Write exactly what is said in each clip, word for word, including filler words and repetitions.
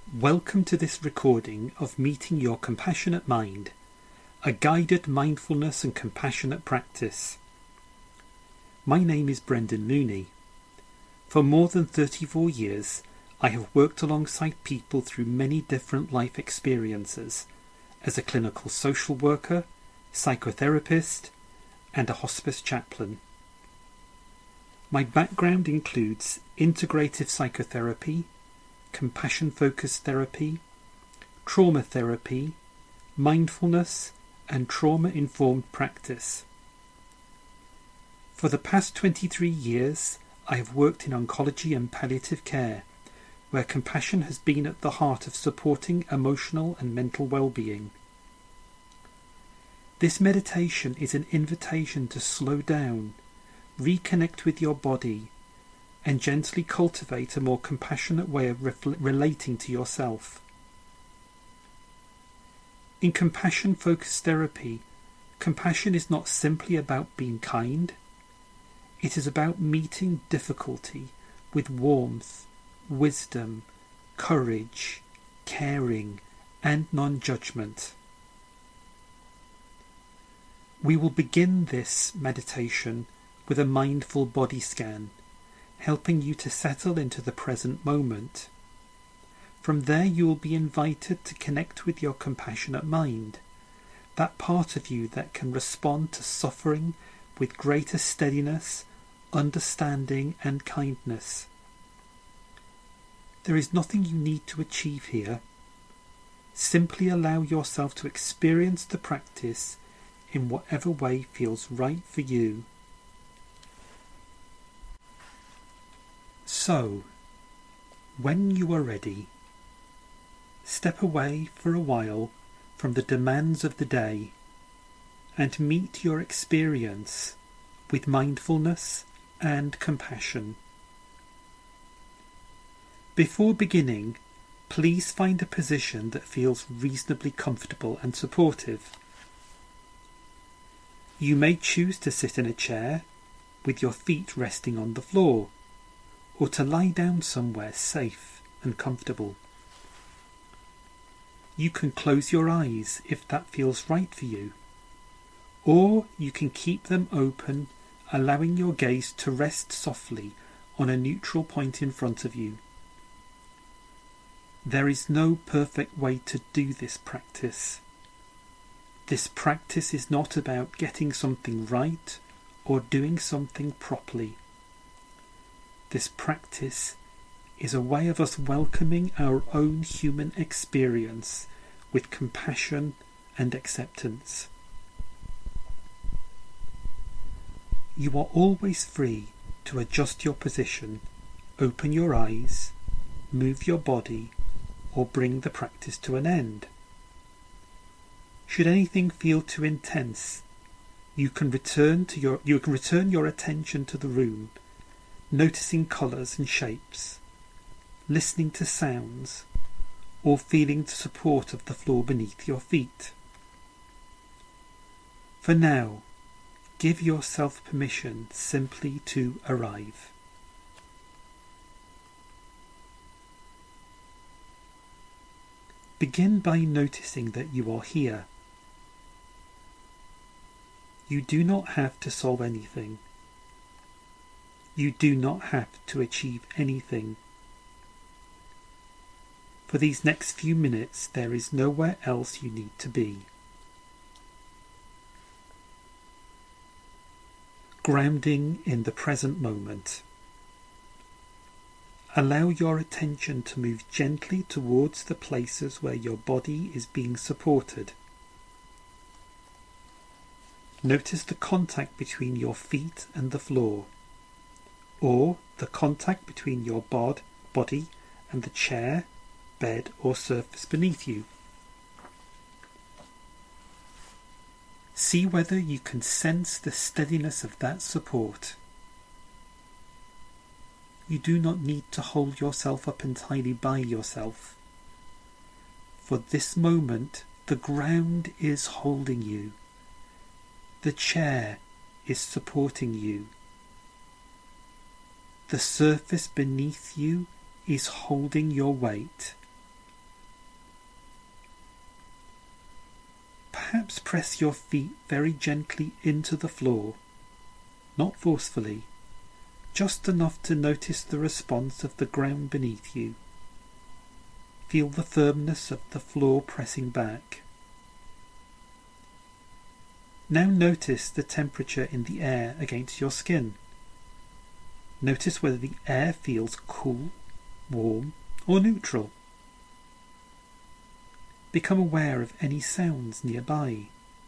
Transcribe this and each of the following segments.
Welcome to this recording of Meeting Your Compassionate Mind, a guided mindfulness and compassionate practice. My name is Brendan Mooney. For more than thirty-four years, I have worked alongside people through many different life experiences as a clinical social worker, psychotherapist, and a hospice chaplain. My background includes integrative psychotherapy, compassion-focused therapy, trauma therapy, mindfulness, and trauma-informed practice. For the past twenty-three years, I have worked in oncology and palliative care, where compassion has been at the heart of supporting emotional and mental well-being. This meditation is an invitation to slow down, reconnect with your body, and gently cultivate a more compassionate way of refl- relating to yourself. In compassion-focused therapy, compassion is not simply about being kind. It is about meeting difficulty with warmth, wisdom, courage, caring, and non-judgment. We will begin this meditation with a mindful body scan, helping you to settle into the present moment. From there you will be invited to connect with your compassionate mind, that part of you that can respond to suffering with greater steadiness, understanding and kindness. There is nothing you need to achieve here. Simply allow yourself to experience the practice in whatever way feels right for you. So, when you are ready, step away for a while from the demands of the day and meet your experience with mindfulness and compassion. Before beginning, please find a position that feels reasonably comfortable and supportive. You may choose to sit in a chair with your feet resting on the floor, or to lie down somewhere safe and comfortable. You can close your eyes if that feels right for you, or you can keep them open, allowing your gaze to rest softly on a neutral point in front of you. There is no perfect way to do this practice. This practice is not about getting something right or doing something properly. This practice is a way of us welcoming our own human experience with compassion and acceptance. You are always free to adjust your position, open your eyes, move your body, or bring the practice to an end. Should anything feel too intense, you can return to your you can return your attention to the room, noticing colours and shapes, listening to sounds, or feeling the support of the floor beneath your feet. For now, give yourself permission simply to arrive. Begin by noticing that you are here. You do not have to solve anything. You do not have to achieve anything. For these next few minutes, there is nowhere else you need to be. Grounding in the present moment. Allow your attention to move gently towards the places where your body is being supported. Notice the contact between your feet and the floor, or the contact between your bod, body and the chair, bed or surface beneath you. See whether you can sense the steadiness of that support. You do not need to hold yourself up entirely by yourself. For this moment, the ground is holding you. The chair is supporting you. The surface beneath you is holding your weight. Perhaps press your feet very gently into the floor, not forcefully, just enough to notice the response of the ground beneath you. Feel the firmness of the floor pressing back. Now notice the temperature in the air against your skin. Notice whether the air feels cool, warm, or neutral. Become aware of any sounds nearby,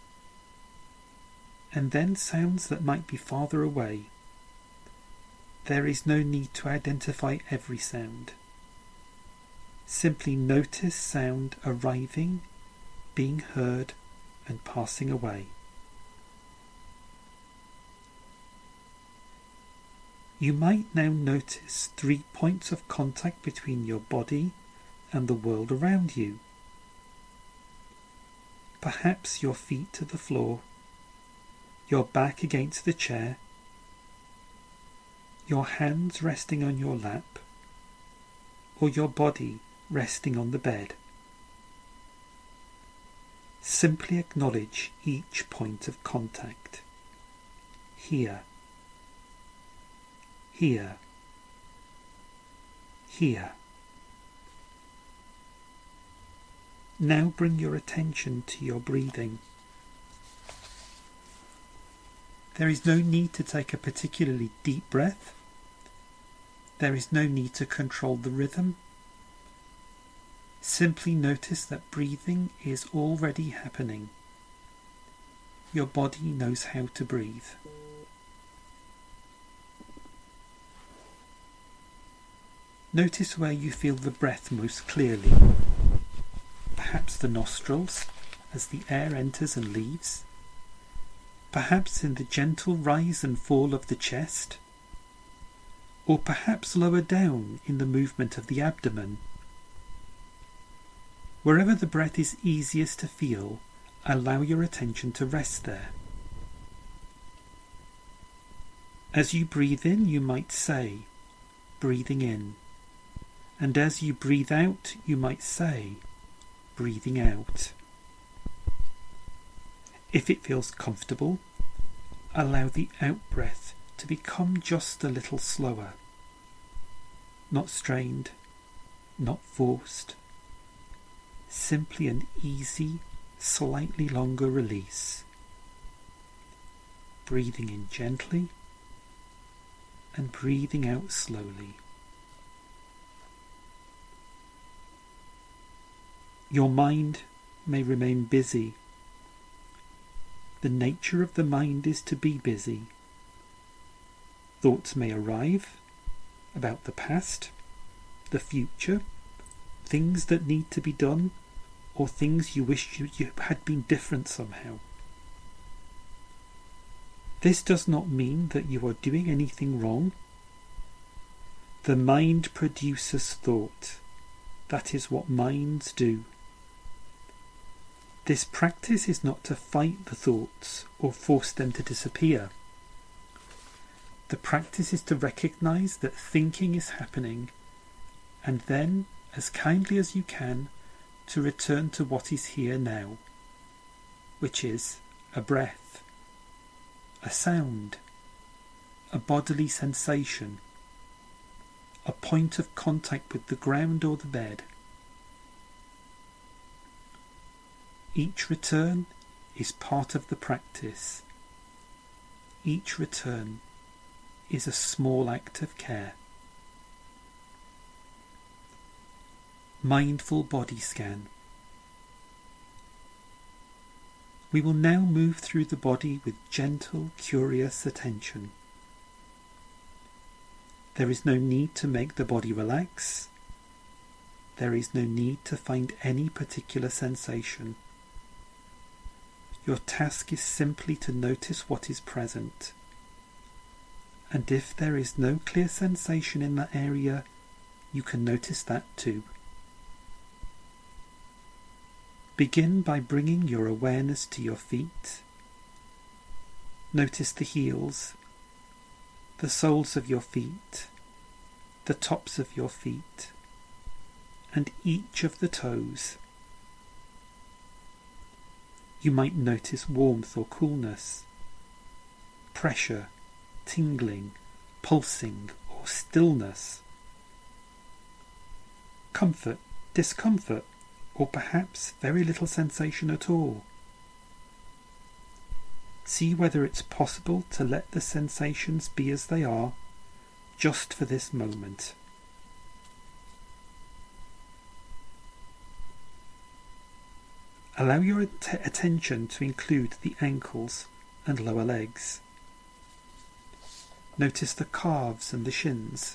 and then sounds that might be farther away. There is no need to identify every sound. Simply notice sound arriving, being heard, and passing away. You might now notice three points of contact between your body and the world around you. Perhaps your feet to the floor, your back against the chair, your hands resting on your lap, or your body resting on the bed. Simply acknowledge each point of contact. Here, here, here. Now bring your attention to your breathing. There is no need to take a particularly deep breath. There is no need to control the rhythm. Simply notice that breathing is already happening. Your body knows how to breathe. Notice where you feel the breath most clearly. Perhaps the nostrils, as the air enters and leaves. Perhaps in the gentle rise and fall of the chest. Or perhaps lower down in the movement of the abdomen. Wherever the breath is easiest to feel, allow your attention to rest there. As you breathe in, you might say, breathing in. And as you breathe out, you might say, breathing out. If it feels comfortable, allow the out-breath to become just a little slower. Not strained, not forced. Simply an easy, slightly longer release. Breathing in gently and breathing out slowly. Your mind may remain busy. The nature of the mind is to be busy. Thoughts may arrive about the past, the future, things that need to be done, or things you wish you, you had been different somehow. This does not mean that you are doing anything wrong. The mind produces thought. That is what minds do. This practice is not to fight the thoughts or force them to disappear. The practice is to recognize that thinking is happening, and then, as kindly as you can, to return to what is here now, which is a breath, a sound, a bodily sensation, a point of contact with the ground or the bed. Each return is part of the practice. Each return is a small act of care. Mindful body scan. We will now move through the body with gentle, curious attention. There is no need to make the body relax. There is no need to find any particular sensation. Your task is simply to notice what is present. And if there is no clear sensation in that area, you can notice that too. Begin by bringing your awareness to your feet. Notice the heels, the soles of your feet, the tops of your feet, and each of the toes. You might notice warmth or coolness, pressure, tingling, pulsing or stillness, comfort, discomfort, or perhaps very little sensation at all. See whether it's possible to let the sensations be as they are, just for this moment. Allow your att- attention to include the ankles and lower legs. Notice the calves and the shins.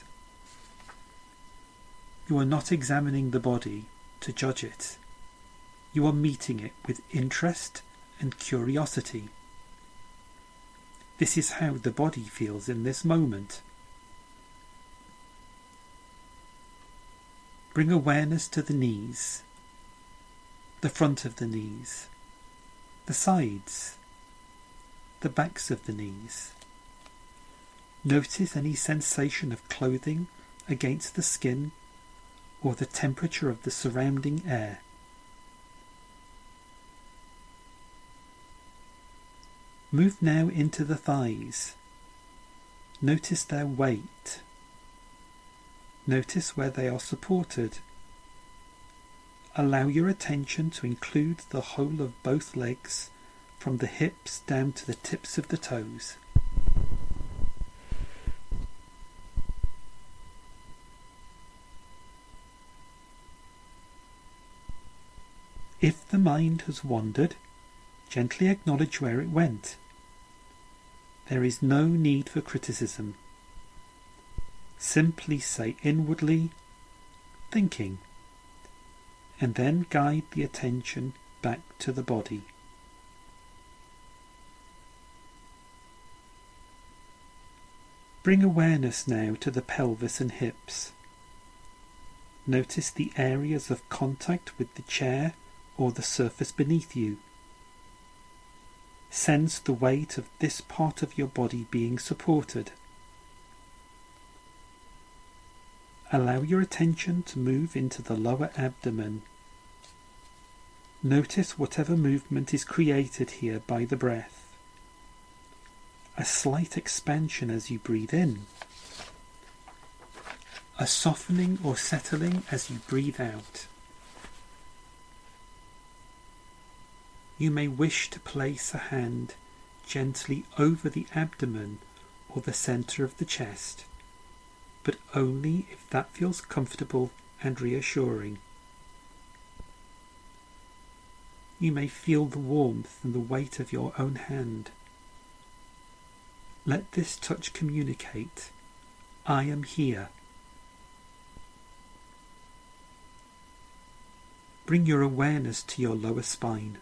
You are not examining the body to judge it. You are meeting it with interest and curiosity. This is how the body feels in this moment. Bring awareness to the knees, the front of the knees, the sides, the backs of the knees. Notice any sensation of clothing against the skin or the temperature of the surrounding air. Move now into the thighs. Notice their weight. Notice where they are supported. Allow your attention to include the whole of both legs, from the hips down to the tips of the toes. If the mind has wandered, gently acknowledge where it went. There is no need for criticism. Simply say inwardly, thinking, and then guide the attention back to the body. Bring awareness now to the pelvis and hips. Notice the areas of contact with the chair or the surface beneath you. Sense the weight of this part of your body being supported. Allow your attention to move into the lower abdomen. Notice whatever movement is created here by the breath. A slight expansion as you breathe in. A softening or settling as you breathe out. You may wish to place a hand gently over the abdomen or the centre of the chest, but only if that feels comfortable and reassuring. You may feel the warmth and the weight of your own hand. Let this touch communicate, I am here. Bring your awareness to your lower spine.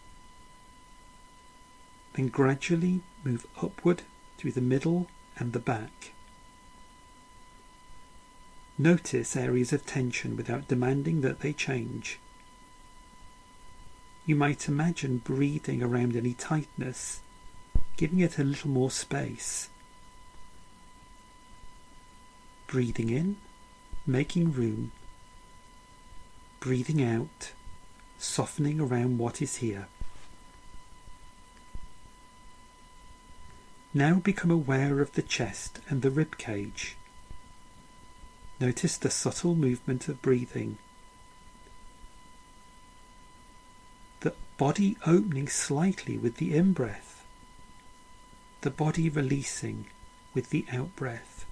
Then gradually move upward through the middle and the back. Notice areas of tension without demanding that they change. You might imagine breathing around any tightness, giving it a little more space. Breathing in, making room. Breathing out, softening around what is here. Now become aware of the chest and the rib cage. Notice the subtle movement of breathing. The body opening slightly with the in-breath. The body releasing with the out-breath.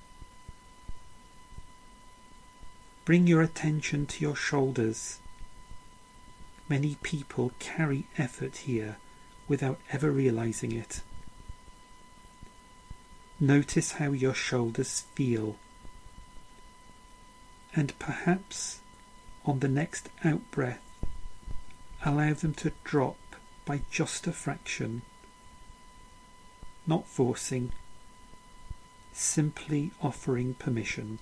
Bring your attention to your shoulders. Many people carry effort here without ever realizing it. Notice how your shoulders feel, and perhaps on the next out-breath, allow them to drop by just a fraction, not forcing, simply offering permission.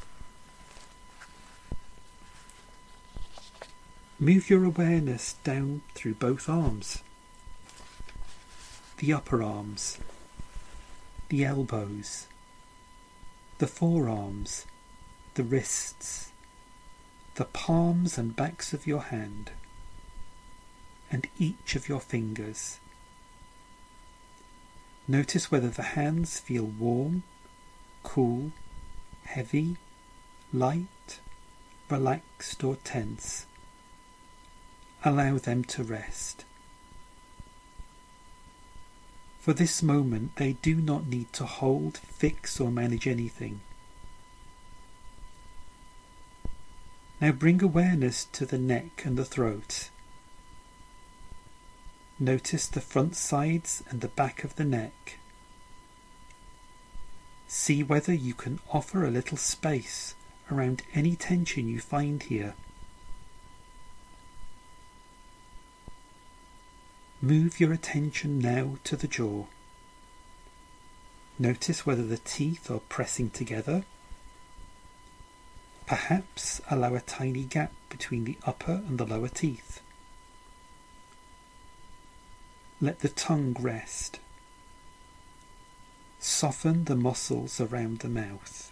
Move your awareness down through both arms, the upper arms, the elbows, the forearms, the wrists, the palms and backs of your hand. and each of your fingers. Notice whether the hands feel warm, cool, heavy, light, relaxed or tense. Allow them to rest. For this moment, they do not need to hold, fix or manage anything. Now bring awareness to the neck and the throat. Notice the front sides and the back of the neck. See whether you can offer a little space around any tension you find here. Move your attention now to the jaw. Notice whether the teeth are pressing together. Perhaps allow a tiny gap between the upper and the lower teeth. Let the tongue rest. Soften the muscles around the mouth.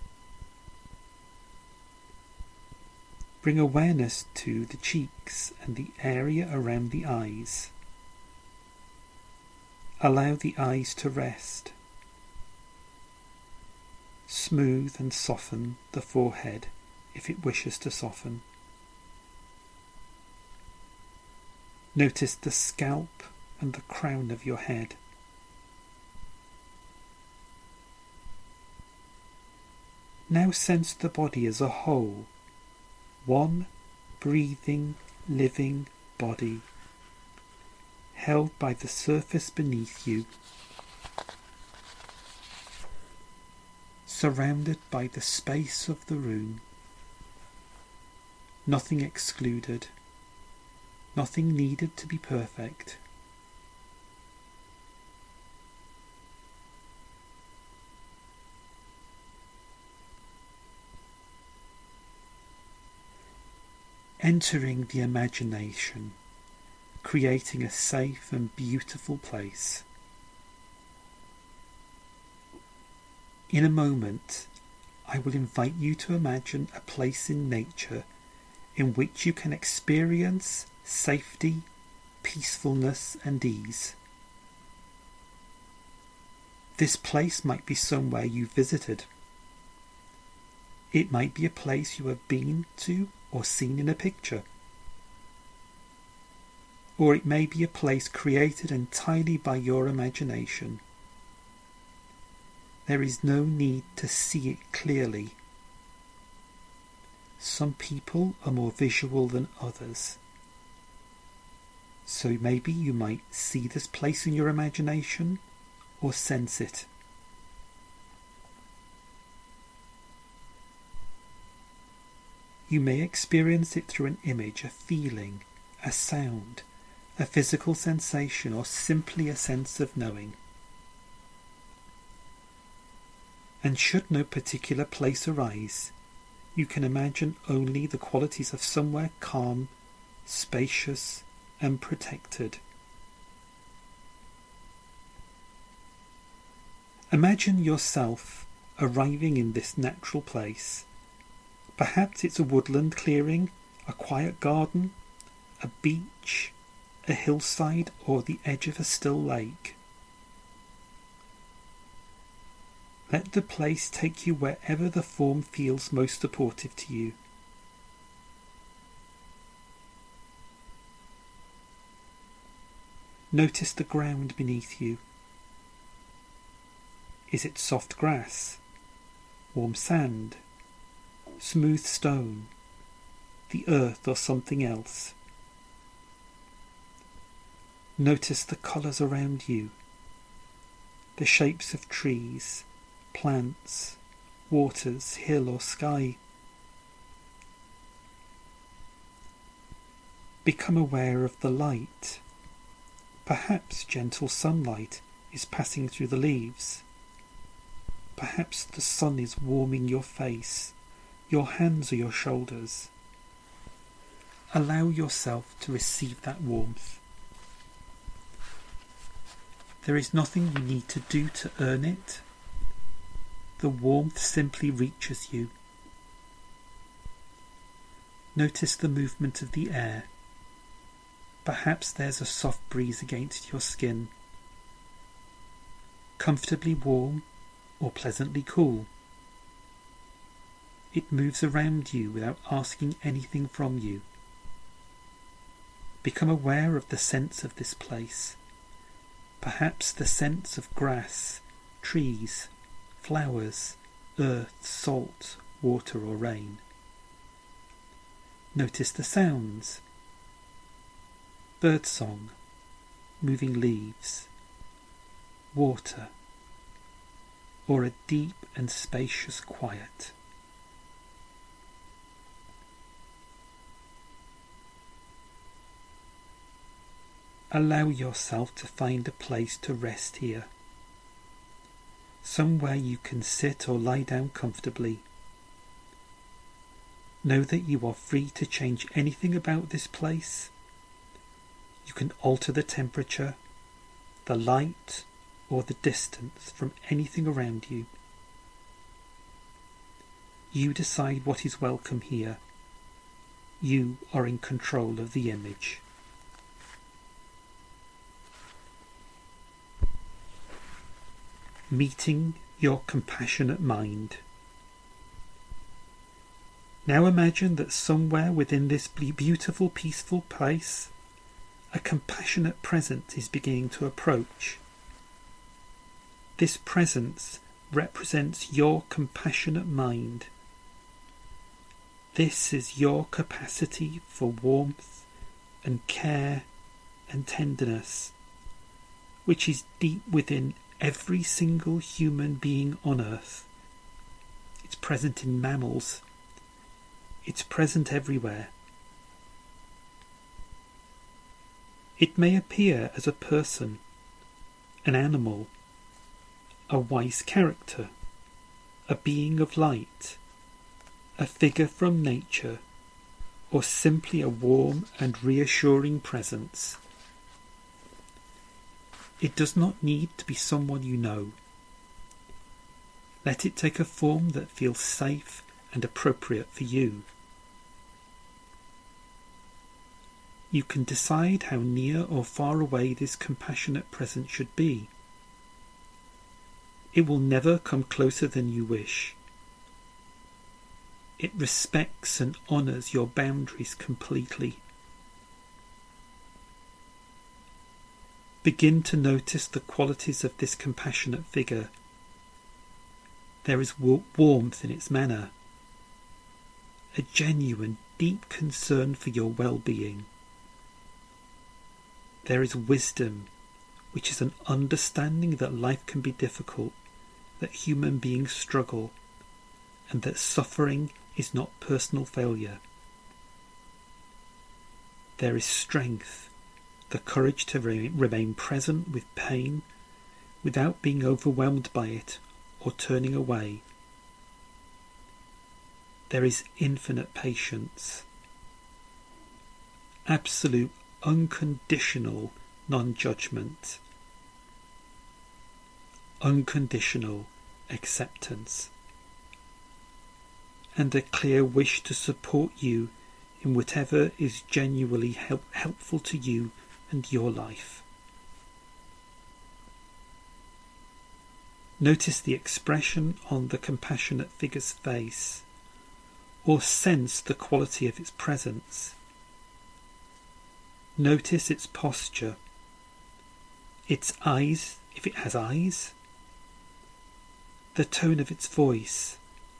Bring awareness to the cheeks and the area around the eyes. Allow the eyes to rest. Smooth and soften the forehead if it wishes to soften. Notice the scalp and the crown of your head. Now sense the body as a whole, one breathing, living body, held by the surface beneath you, surrounded by the space of the room, nothing excluded, nothing needed to be perfect. Entering the imagination, creating a safe and beautiful place. In a moment, I will invite you to imagine a place in nature in which you can experience safety, peacefulness and ease. This place might be somewhere you visited. It might be a place you have been to or seen in a picture. Or it may be a place created entirely by your imagination. There is no need to see it clearly. Some people are more visual than others. So maybe you might see this place in your imagination or sense it. You may experience it through an image, a feeling, a sound, a physical sensation, or simply a sense of knowing. And should no particular place arise, you can imagine only the qualities of somewhere calm, spacious, and protected. Imagine yourself arriving in this natural place. Perhaps it's a woodland clearing, a quiet garden, a beach, a hillside, or the edge of a still lake. Let the place take you wherever the form feels most supportive to you. Notice the ground beneath you. Is it soft grass, warm sand, smooth stone, the earth or something else? Notice the colours around you, the shapes of trees, plants, waters, hill or sky. Become aware of the light. Perhaps gentle sunlight is passing through the leaves. Perhaps the sun is warming your face, your hands or your shoulders. Allow yourself to receive that warmth. There is nothing you need to do to earn it. The warmth simply reaches you. Notice the movement of the air. Perhaps there's a soft breeze against your skin, comfortably warm or pleasantly cool. It moves around you without asking anything from you. Become aware of the sense of this place, perhaps the sense of grass, trees, flowers, earth, salt, water or rain. Notice the sounds: birdsong, moving leaves, water, or a deep and spacious quiet. Allow yourself to find a place to rest here, somewhere you can sit or lie down comfortably. Know that you are free to change anything about this place. You can alter the temperature, the light, or the distance from anything around you. You decide what is welcome here. You are in control of the image. Meeting your compassionate mind. Now imagine that somewhere within this beautiful, peaceful place, a compassionate presence is beginning to approach. This presence represents your compassionate mind. This is your capacity for warmth and care and tenderness, which is deep within every single human being on earth. It's present in mammals. It's present everywhere. It may appear as a person, an animal, a wise character, a being of light, a figure from nature, or simply a warm and reassuring presence. It does not need to be someone you know. Let it take a form that feels safe and appropriate for you. You can decide how near or far away this compassionate presence should be. It will never come closer than you wish. It respects and honours your boundaries completely. Begin to notice the qualities of this compassionate figure. There is warmth in its manner, a genuine, deep concern for your well-being. There is wisdom, which is an understanding that life can be difficult, that human beings struggle, and that suffering is not personal failure. There is strength, the courage to re- remain present with pain without being overwhelmed by it or turning away. There is infinite patience, absolute unconditional non-judgment, unconditional acceptance, and a clear wish to support you in whatever is genuinely help, helpful to you and your life. Notice the expression on the compassionate figure's face, or sense the quality of its presence. Notice its posture, its eyes, if it has eyes, the tone of its voice.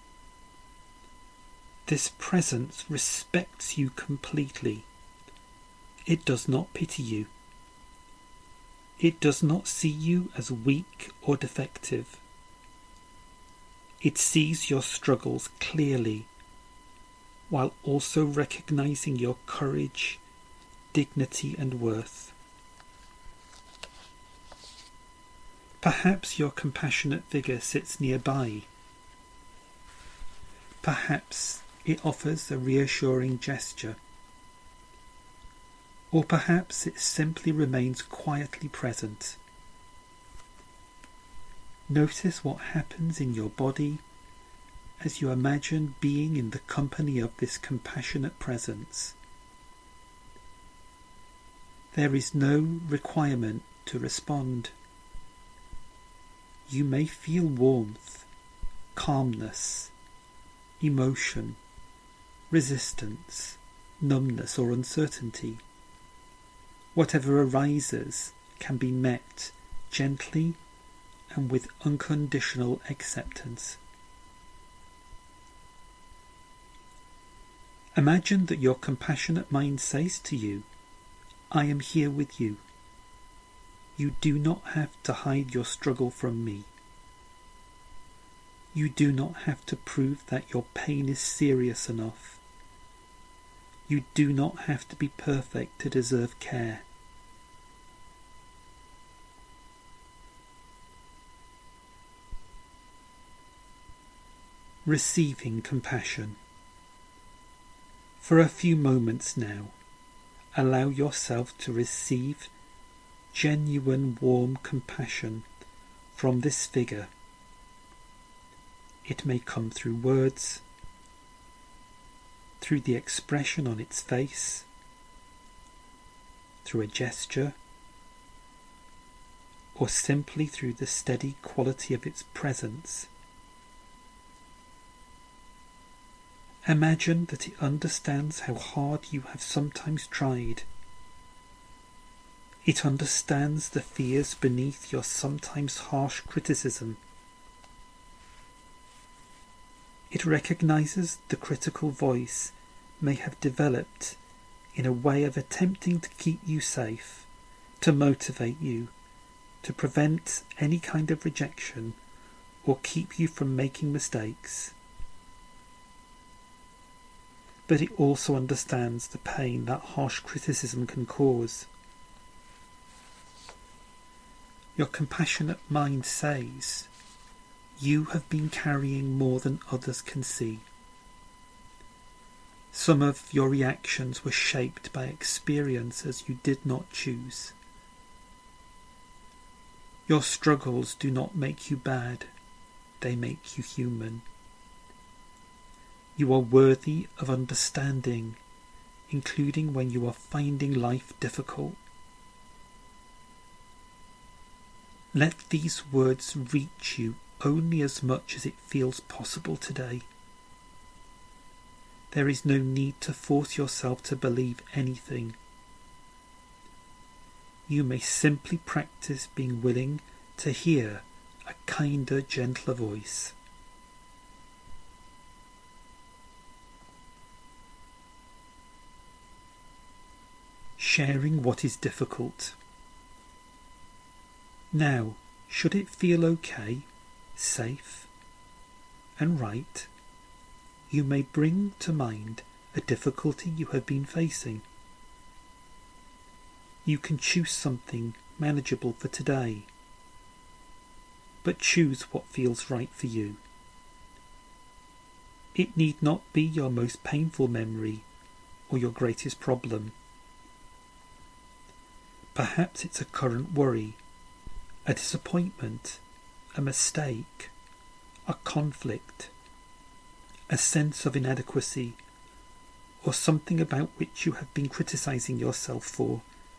This presence respects you completely. It does not pity you. It does not see you as weak or defective. It sees your struggles clearly, while also recognizing your courage, dignity and worth. Perhaps your compassionate figure sits nearby. Perhaps it offers a reassuring gesture. Or perhaps it simply remains quietly present. Notice what happens in your body as you imagine being in the company of this compassionate presence. There is no requirement to respond. You may feel warmth, calmness, emotion, resistance, numbness or uncertainty. Whatever arises can be met gently and with unconditional acceptance. Imagine that your compassionate mind says to you, I am here with you. You do not have to hide your struggle from me. You do not have to prove that your pain is serious enough. You do not have to be perfect to deserve care. Receiving compassion. For a few moments now, allow yourself to receive genuine warm compassion from this figure. It may come through words, through the expression on its face, through a gesture, or simply through the steady quality of its presence. Imagine that it understands how hard you have sometimes tried. It understands the fears beneath your sometimes harsh criticism. It recognizes the critical voice may have developed in a way of attempting to keep you safe, to motivate you, to prevent any kind of rejection, or keep you from making mistakes. But it also understands the pain that harsh criticism can cause. Your compassionate mind says, you have been carrying more than others can see. Some of your reactions were shaped by experiences you did not choose. Your struggles do not make you bad, they make you human. You are worthy of understanding, including when you are finding life difficult. Let these words reach you only as much as it feels possible today. There is no need to force yourself to believe anything. You may simply practice being willing to hear a kinder, gentler voice. Sharing what is difficult. Now, should it feel okay, safe, and right, you may bring to mind a difficulty you have been facing. You can choose something manageable for today, but choose what feels right for you. It need not be your most painful memory or your greatest problem. Perhaps it's a current worry, a disappointment, a mistake, a conflict, a sense of inadequacy, or something about which you have been criticizing yourself for.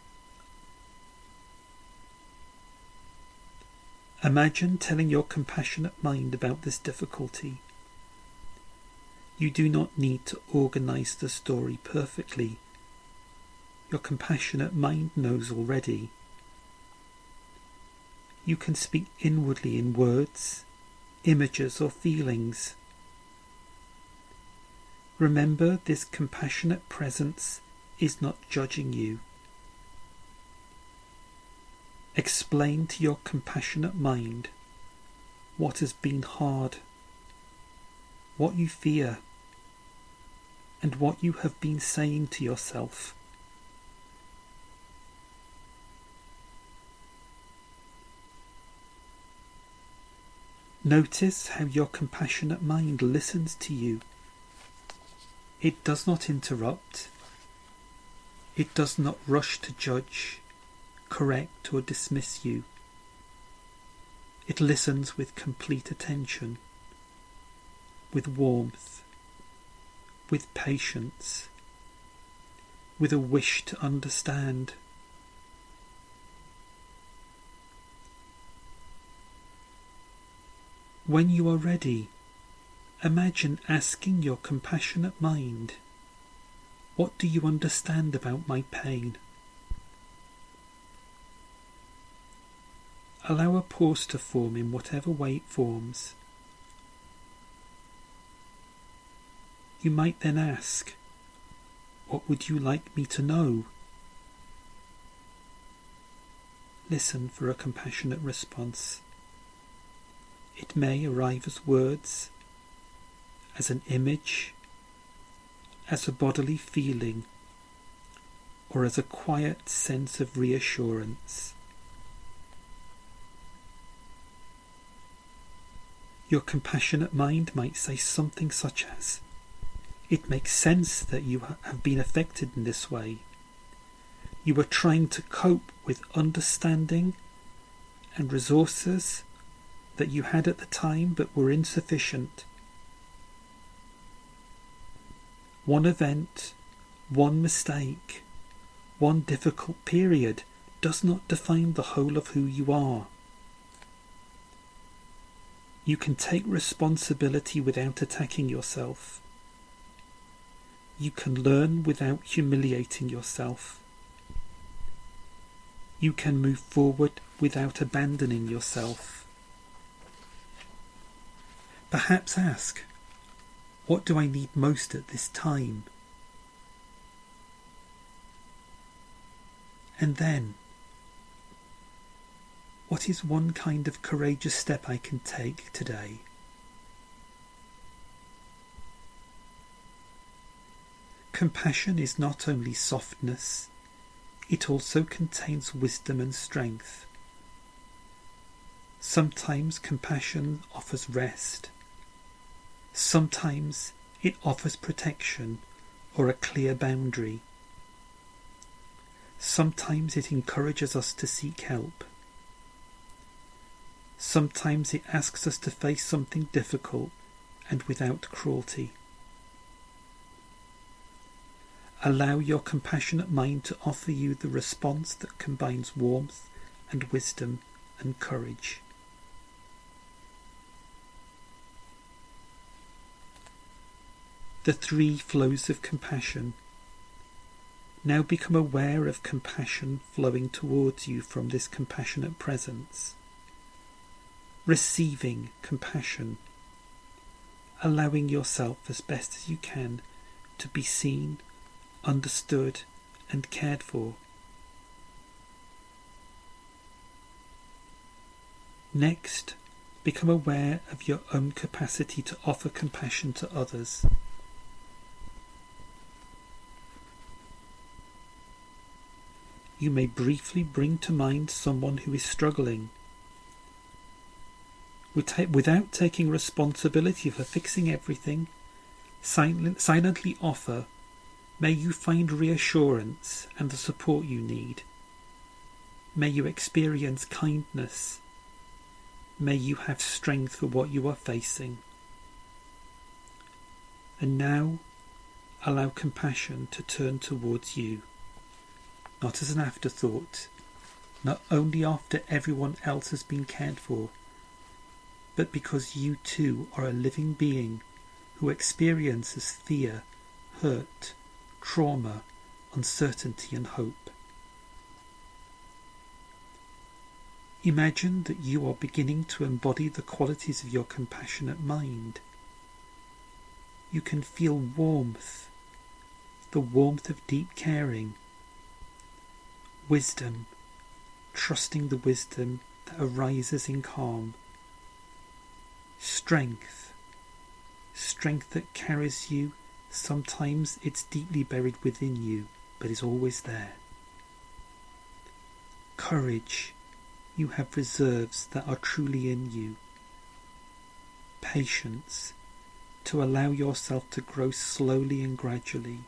Imagine telling your compassionate mind about this difficulty. You do not need to organize the story perfectly. Your compassionate mind knows already. You can speak inwardly in words, images, or feelings. Remember, this compassionate presence is not judging you. Explain to your compassionate mind what has been hard, what you fear, and what you have been saying to yourself. Notice how your compassionate mind listens to you. It does not interrupt. It does not rush to judge, correct, or dismiss you. It listens with complete attention, with warmth, with patience, with a wish to understand. When you are ready, imagine asking your compassionate mind, "What do you understand about my pain?" Allow a pause to form in whatever way it forms. You might then ask, "What would you like me to know?" Listen for a compassionate response. It may arrive as words, as an image, as a bodily feeling, or as a quiet sense of reassurance. Your compassionate mind might say something such as, "It makes sense that you have been affected in this way. You were trying to cope with understanding and resources that you had at the time but were insufficient. One event, one mistake, one difficult period does not define the whole of who you are. You can take responsibility without attacking yourself. You can learn without humiliating yourself. You can move forward without abandoning yourself." Perhaps ask, "What do I need most at this time?" And then, "What is one kind of courageous step I can take today?" Compassion is not only softness, it also contains wisdom and strength. Sometimes compassion offers rest. Sometimes it offers protection or a clear boundary. Sometimes it encourages us to seek help. Sometimes it asks us to face something difficult and without cruelty. Allow your compassionate mind to offer you the response that combines warmth and wisdom and courage. The three flows of compassion. Now become aware of compassion flowing towards you from this compassionate presence. Receiving compassion. Allowing yourself as best as you can to be seen, understood and cared for. Next, become aware of your own capacity to offer compassion to others. You may briefly bring to mind someone who is struggling. Without taking responsibility for fixing everything, silently offer, "May you find reassurance and the support you need. May you experience kindness. May you have strength for what you are facing." And now allow compassion to turn towards you, not as an afterthought, not only after everyone else has been cared for, but because you too are a living being who experiences fear, hurt, trauma, uncertainty and hope. Imagine that you are beginning to embody the qualities of your compassionate mind. You can feel warmth, the warmth of deep caring, wisdom, trusting the wisdom that arises in calm, strength, strength that carries you. Sometimes it's deeply buried within you, but is always there. Courage, you have reserves that are truly in you. Patience, to allow yourself to grow slowly and gradually.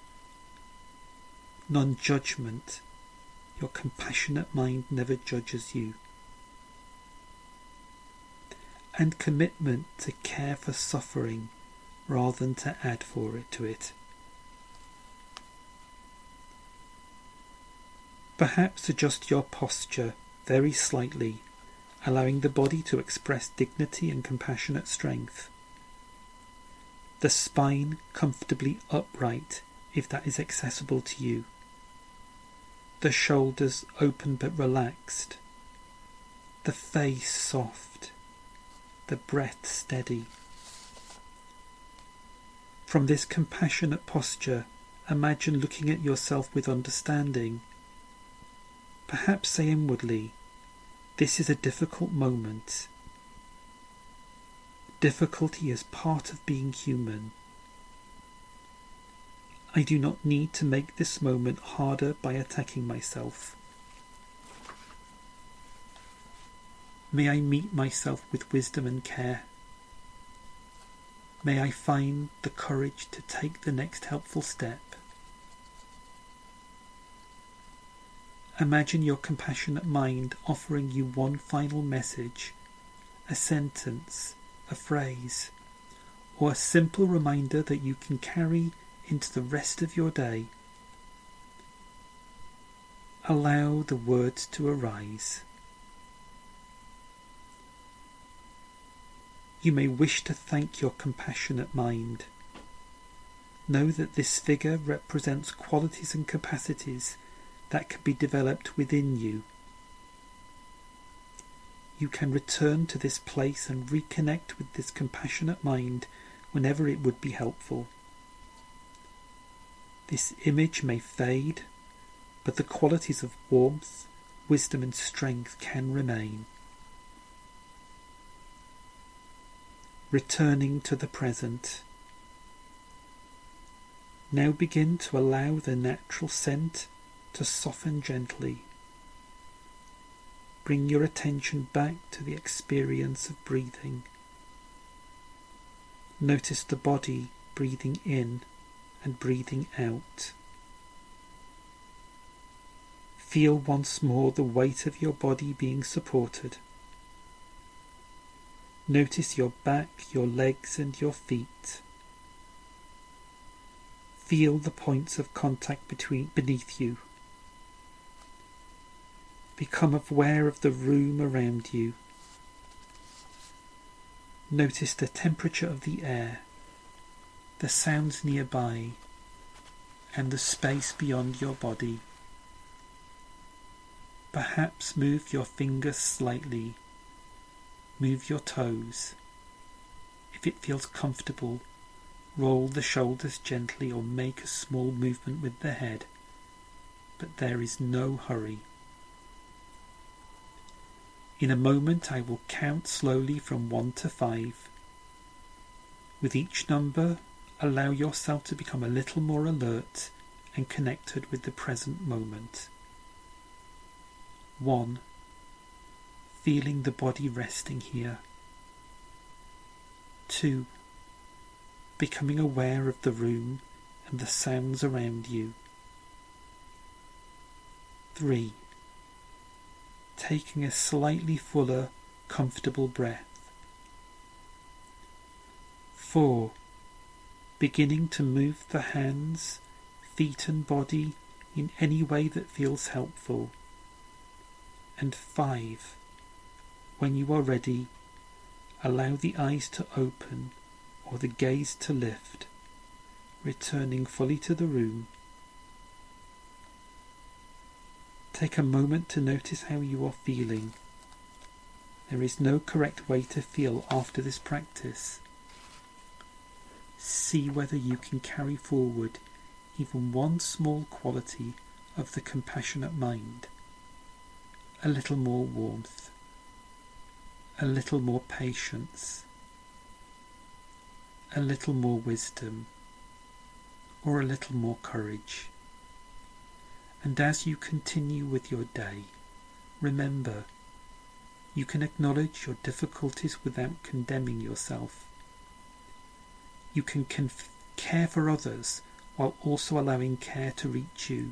Non-judgment, your compassionate mind never judges you. And commitment to care for suffering rather than to add for it to it. Perhaps adjust your posture very slightly allowing the body to express dignity and compassionate strength. The spine comfortably upright if that is accessible to you. The shoulders open but relaxed. The face soft. The breath steady. From this compassionate posture, imagine looking at yourself with understanding. Perhaps say inwardly, "This is a difficult moment." Difficulty is part of being human. I do not need to make this moment harder by attacking myself. May I meet myself with wisdom and care. May I find the courage to take the next helpful step. Imagine your compassionate mind offering you one final message, a sentence, a phrase, or a simple reminder that you can carry into the rest of your day. Allow the words to arise. You may wish to thank your compassionate mind. Know that this figure represents qualities and capacities that can be developed within you. You can return to this place and reconnect with this compassionate mind whenever it would be helpful. This image may fade, but the qualities of warmth, wisdom and strength can remain. Returning to the present. Now begin to allow the natural scent to soften gently. Bring your attention back to the experience of breathing. Notice the body breathing in and breathing out. Feel once more the weight of your body being supported. Notice your back, your legs and your feet. Feel the points of contact between beneath you. Become aware of the room around you. Notice the temperature of the air, the sounds nearby, and the space beyond your body. Perhaps move your fingers slightly. Move your toes. If it feels comfortable, roll the shoulders gently or make a small movement with the head, but there is no hurry. In a moment I will count slowly from one to five. With each number, allow yourself to become a little more alert and connected with the present moment. One. Feeling the body resting here. Two. Becoming aware of the room and the sounds around you. Three. Taking a slightly fuller, comfortable breath. Four. Beginning to move the hands, feet and body in any way that feels helpful. And five. When you are ready, allow the eyes to open or the gaze to lift, returning fully to the room. Take a moment to notice how you are feeling. There is no correct way to feel after this practice. See whether you can carry forward even one small quality of the compassionate mind. A little more warmth. A little more patience. A little more wisdom. Or a little more courage. And as you continue with your day, remember, you can acknowledge your difficulties without condemning yourself. You can conf- care for others while also allowing care to reach you.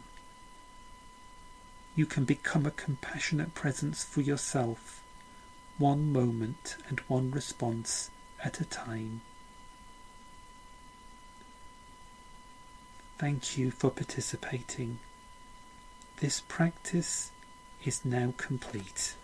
You can become a compassionate presence for yourself, one moment and one response at a time. Thank you for participating. This practice is now complete.